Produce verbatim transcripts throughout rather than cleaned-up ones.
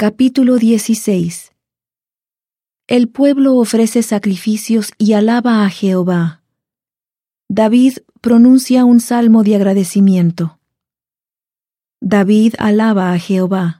Capítulo dieciséis. El pueblo ofrece sacrificios y alaba a Jehová. David pronuncia un salmo de agradecimiento. David alaba a Jehová.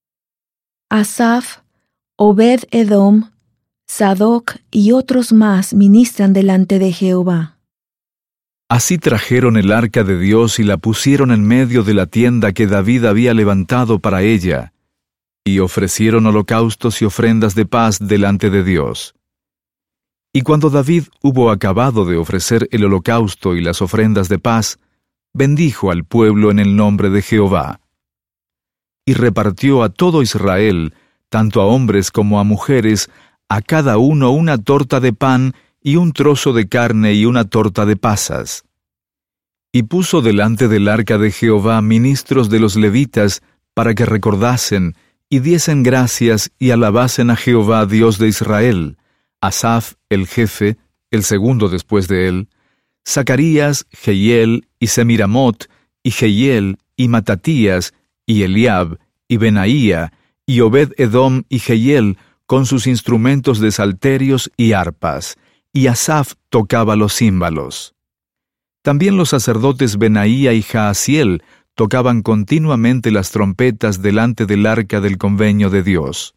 Asaf, Obed-edom, Sadoc y otros más ministran delante de Jehová. Así trajeron el arca de Dios y la pusieron en medio de la tienda que David había levantado para ella, y ofrecieron holocaustos y ofrendas de paz delante de Dios. Y cuando David hubo acabado de ofrecer el holocausto y las ofrendas de paz, bendijo al pueblo en el nombre de Jehová. Y repartió a todo Israel, tanto a hombres como a mujeres, a cada uno una torta de pan y un trozo de carne y una torta de pasas. Y puso delante del arca de Jehová ministros de los levitas para que recordasen y diesen gracias y alabasen a Jehová Dios de Israel, Asaf el jefe, el segundo después de él, Zacarías, Jehiel y Semiramot, y Jehiel y Matatías, y Eliab, y Benaía, y Obed-edom y Jehiel, con sus instrumentos de salterios y arpas, y Asaf tocaba los címbalos. También los sacerdotes Benaía y Jaasiel tocaban continuamente las trompetas delante del arca del convenio de Dios.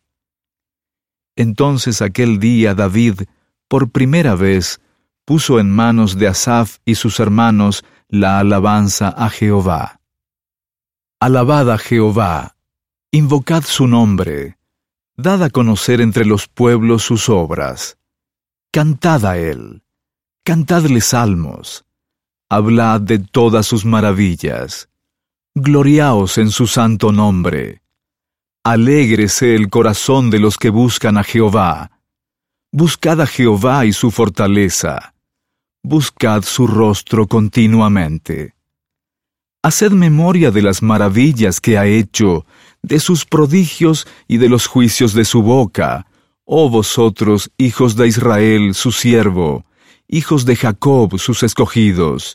Entonces aquel día David, por primera vez, puso en manos de Asaf y sus hermanos la alabanza a Jehová. Alabad a Jehová, invocad su nombre, dad a conocer entre los pueblos sus obras. Cantad a él, cantadle salmos, hablad de todas sus maravillas. Gloriaos en su santo nombre. Alégrese el corazón de los que buscan a Jehová. Buscad a Jehová y su fortaleza. Buscad su rostro continuamente. Haced memoria de las maravillas que ha hecho, de sus prodigios y de los juicios de su boca, oh vosotros, hijos de Israel, su siervo, hijos de Jacob, sus escogidos.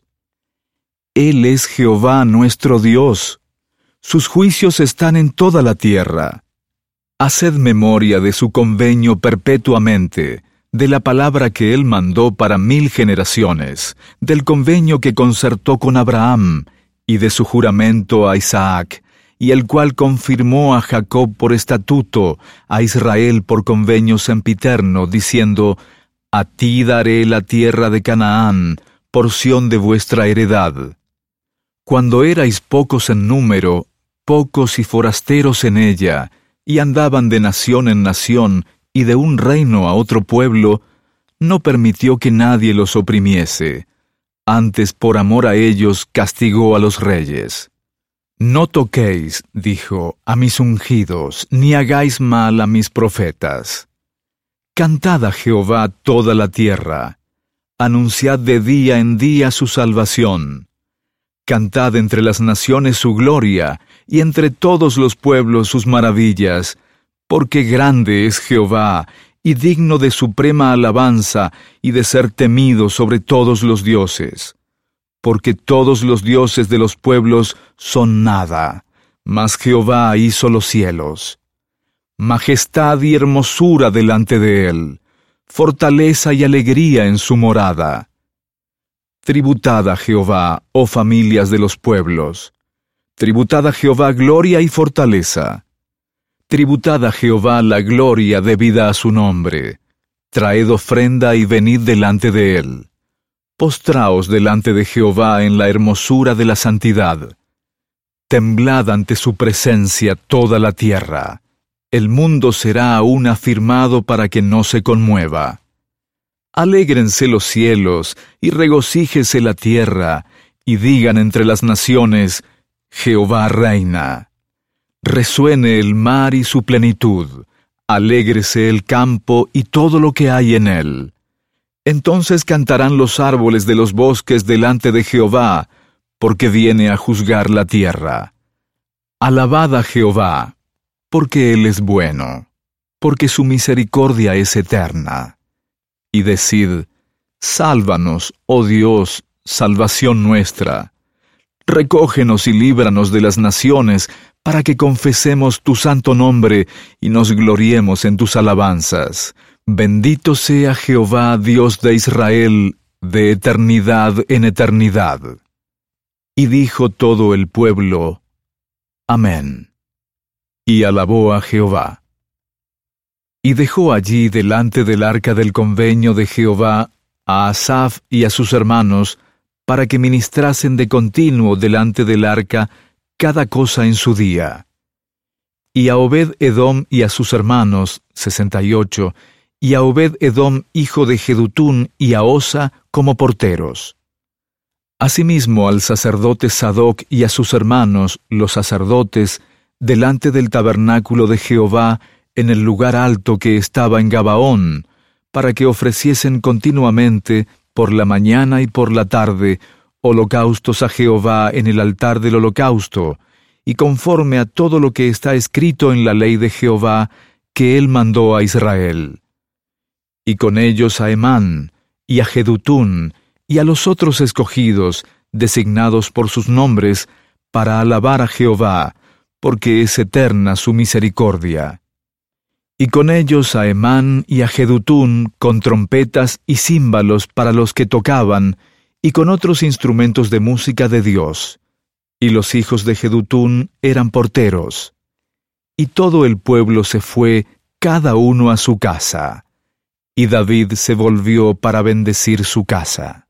Él es Jehová nuestro Dios. Sus juicios están en toda la tierra. Haced memoria de su convenio perpetuamente, de la palabra que Él mandó para mil generaciones, del convenio que concertó con Abraham, y de su juramento a Isaac, y el cual confirmó a Jacob por estatuto, a Israel por convenio sempiterno, diciendo: A ti daré la tierra de Canaán, porción de vuestra heredad. Cuando erais pocos en número, pocos y forasteros en ella, y andaban de nación en nación, y de un reino a otro pueblo, no permitió que nadie los oprimiese. Antes, por amor a ellos, castigó a los reyes. No toquéis, dijo, a mis ungidos, ni hagáis mal a mis profetas. Cantad a Jehová toda la tierra. Anunciad de día en día su salvación. Cantad entre las naciones su gloria, y entre todos los pueblos sus maravillas, porque grande es Jehová, y digno de suprema alabanza, y de ser temido sobre todos los dioses. Porque todos los dioses de los pueblos son nada, mas Jehová hizo los cielos. Majestad y hermosura delante de él, fortaleza y alegría en su morada. Tributad a Jehová, oh familias de los pueblos. Tributad a Jehová gloria y fortaleza. Tributad a Jehová la gloria debida a su nombre. Traed ofrenda y venid delante de él. Postraos delante de Jehová en la hermosura de la santidad. Temblad ante su presencia toda la tierra. El mundo será aún afirmado para que no se conmueva. Alégrense los cielos, y regocíjese la tierra, y digan entre las naciones: Jehová reina. Resuene el mar y su plenitud, alégrese el campo y todo lo que hay en él. Entonces cantarán los árboles de los bosques delante de Jehová, porque viene a juzgar la tierra. Alabad a Jehová, porque Él es bueno, porque su misericordia es eterna. Y decid: Sálvanos, oh Dios, salvación nuestra. Recógenos y líbranos de las naciones, para que confesemos tu santo nombre y nos gloriemos en tus alabanzas. Bendito sea Jehová, Dios de Israel, de eternidad en eternidad. Y dijo todo el pueblo, Amén. Y alabó a Jehová. Y dejó allí delante del arca del convenio de Jehová a Asaf y a sus hermanos, para que ministrasen de continuo delante del arca cada cosa en su día. Y a Obed-Edom y a sus hermanos, sesenta y ocho, y a Obed-Edom hijo de Jedutún y a Osa como porteros. Asimismo al sacerdote Sadoc y a sus hermanos, los sacerdotes, delante del tabernáculo de Jehová, en el lugar alto que estaba en Gabaón, para que ofreciesen continuamente, por la mañana y por la tarde, holocaustos a Jehová en el altar del holocausto, y conforme a todo lo que está escrito en la ley de Jehová, que él mandó a Israel. Y con ellos a Emán, y a Jedutún, y a los otros escogidos, designados por sus nombres, para alabar a Jehová, porque es eterna su misericordia. Y con ellos a Emán y a Jedutún, con trompetas y címbalos para los que tocaban, y con otros instrumentos de música de Dios. Y los hijos de Jedutún eran porteros. Y todo el pueblo se fue, cada uno a su casa. Y David se volvió para bendecir su casa.